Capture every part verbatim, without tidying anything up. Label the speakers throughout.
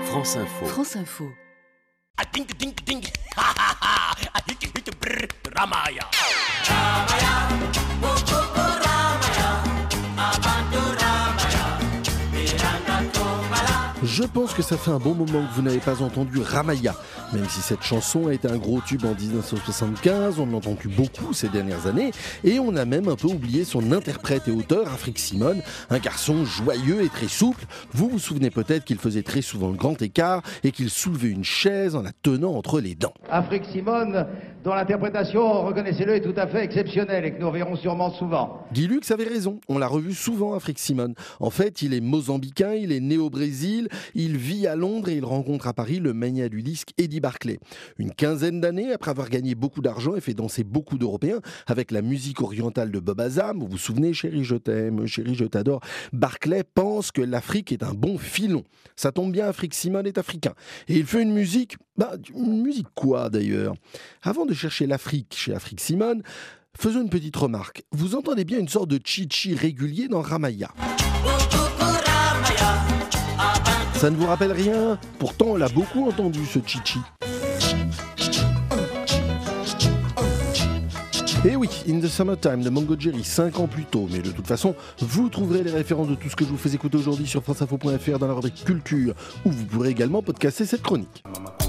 Speaker 1: France Info.
Speaker 2: France Info.
Speaker 3: Ramaya.
Speaker 4: Je pense que ça fait un bon moment que vous n'avez pas entendu Ramaya. Même si cette chanson a été un gros tube en dix-neuf cent soixante-quinze, on l'a entendu beaucoup ces dernières années, et on a même un peu oublié son interprète et auteur, Afrique Simone, un garçon joyeux et très souple. Vous vous souvenez peut-être qu'il faisait très souvent le grand écart et qu'il soulevait une chaise en la tenant entre les dents.
Speaker 5: Afrique Simone, dont l'interprétation, reconnaissez-le, est tout à fait exceptionnelle et que nous reverrons sûrement souvent.
Speaker 4: Guy Lux avait raison, on l'a revu souvent, Afrique Simone. En fait, il est mozambicain, il est né au Brésil, il vit à Londres et il rencontre à Paris le mania du disque Eddie Barclay. Une quinzaine d'années après avoir gagné beaucoup d'argent et fait danser beaucoup d'Européens avec la musique orientale de Bob Azam, vous vous souvenez, chérie je t'aime, chérie je t'adore, Barclay pense que l'Afrique est un bon filon. Ça tombe bien, Afrique Simone est africain. Et il fait une musique, bah, une musique quoi d'ailleurs ? Avant de chercher l'Afrique chez Afrique Simone, faisons une petite remarque. Vous entendez bien une sorte de chichi régulier dans Ramaya. Ça ne vous rappelle rien ? Pourtant, on l'a beaucoup entendu, ce chichi. Et oui, In the Summertime de Mango Jerry, cinq ans plus tôt. Mais de toute façon, vous trouverez les références de tout ce que je vous fais écouter aujourd'hui sur france info point f r dans la rubrique Culture, où vous pourrez également podcaster cette chronique.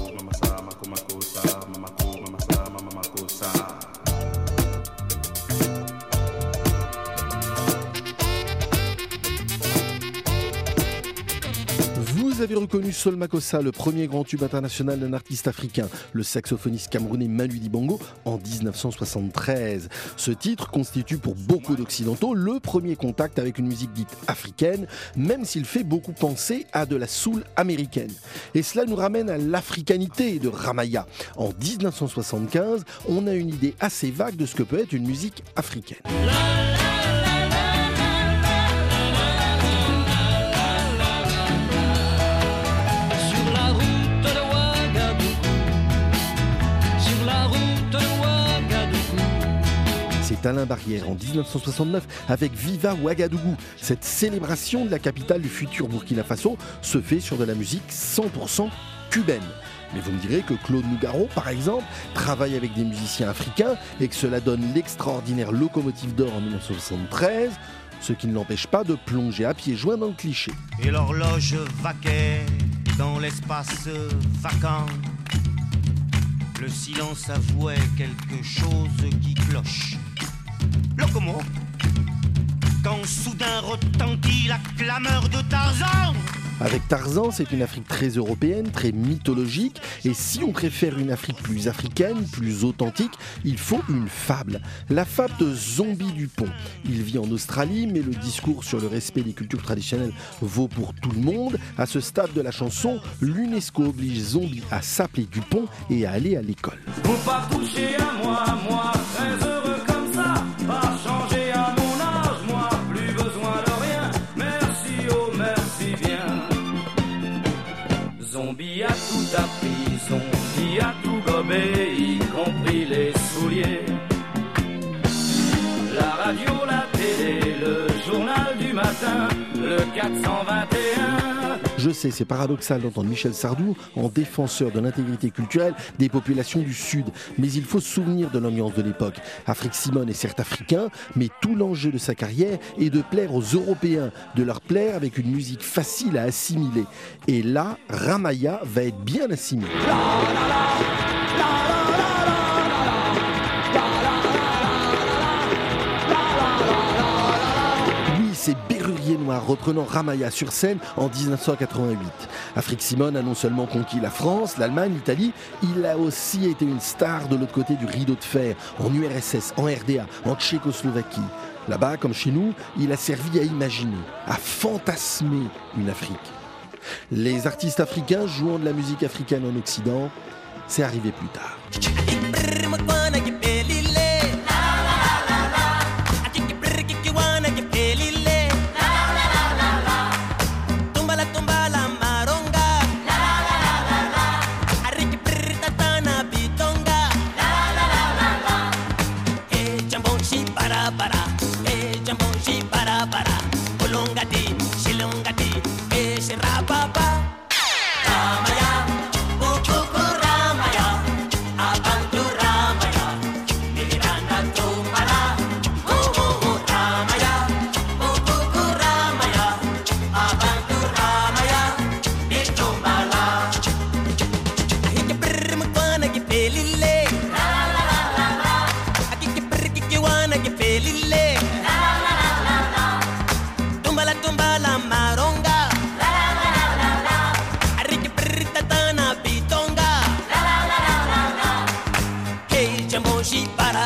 Speaker 4: Vous avez reconnu Sol Makossa, le premier grand tube international d'un artiste africain, le saxophoniste camerounais Manu Dibango, en dix-neuf cent soixante-treize. Ce titre constitue pour beaucoup d'occidentaux le premier contact avec une musique dite africaine, même s'il fait beaucoup penser à de la soul américaine. Et cela nous ramène à l'africanité de Ramaya. En dix-neuf cent soixante-quinze, on a une idée assez vague de ce que peut être une musique africaine. C'est Alain Barrière en dix-neuf cent soixante-neuf avec Viva Ouagadougou. Cette célébration de la capitale du futur Burkina Faso se fait sur de la musique cent pour cent cubaine. Mais vous me direz que Claude Nougaro, par exemple, travaille avec des musiciens africains et que cela donne l'extraordinaire Locomotive d'or en dix-neuf cent soixante-treize, ce qui ne l'empêche pas de plonger à pieds joints dans le cliché.
Speaker 6: Et l'horloge vaquait dans l'espace vacant. Le silence avouait quelque chose qui cloche. Locomo, quand soudain retentit la clameur de Tarzan.
Speaker 4: Avec Tarzan, c'est une Afrique très européenne, très mythologique. Et si on préfère une Afrique plus africaine, plus authentique, il faut une fable. La fable de Zombi Dupont. Il vit en Australie, mais le discours sur le respect des cultures traditionnelles vaut pour tout le monde. À ce stade de la chanson, l'UNESCO oblige Zombi à s'appeler Dupont et à aller à l'école.
Speaker 7: Faut pas toucher à moi, moi, très heureux comme ça, pas changer à mon âge, moi, plus besoin de rien. Merci, oh merci bien. Zombie a tout appris, Zombie a tout gobé, y compris les souliers. La radio, la télé, le journal du matin, le quatre cent vingt et un.
Speaker 4: Je sais, c'est paradoxal d'entendre Michel Sardou en défenseur de l'intégrité culturelle des populations du Sud. Mais il faut se souvenir de l'ambiance de l'époque. Afrique Simone est certes africain, mais tout l'enjeu de sa carrière est de plaire aux Européens, de leur plaire avec une musique facile à assimiler. Et là, Ramaya va être bien assimilé. C'est Bérurier Noir reprenant Ramaya sur scène en dix-neuf cent quatre-vingt-huit. Afrique Simone a non seulement conquis la France, l'Allemagne, l'Italie, il a aussi été une star de l'autre côté du rideau de fer, en U R S S, en R D A, en Tchécoslovaquie. Là-bas, comme chez nous, il a servi à imaginer, à fantasmer une Afrique. Les artistes africains jouant de la musique africaine en Occident, c'est arrivé plus tard.
Speaker 7: Ah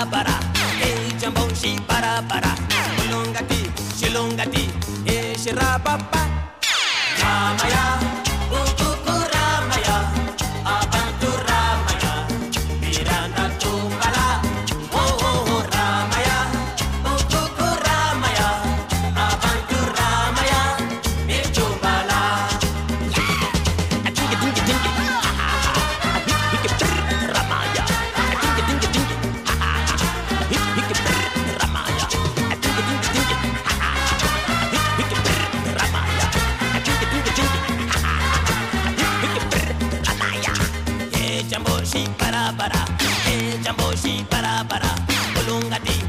Speaker 1: bara bara, e jambon shi bara bara, shilongati, shilongati, e shirababa. Ramaya, ukuku Ramaya, abantu Ramaya, Miranda tumbala, oh oh oh Ramaya, ukuku Ramaya, abantu Ramaya, Mirtumbala. Dingy dingy dingy, hiki hiki Ramaya, dingy dingy dingy, hiki hiki Ramaya, dingy dingy dingy, hiki hiki Ramaya, dingy dingy dingy, hiki hiki Ramaya. Hey jambo shi bara bara, hey jambo shi bara bara, bulungati.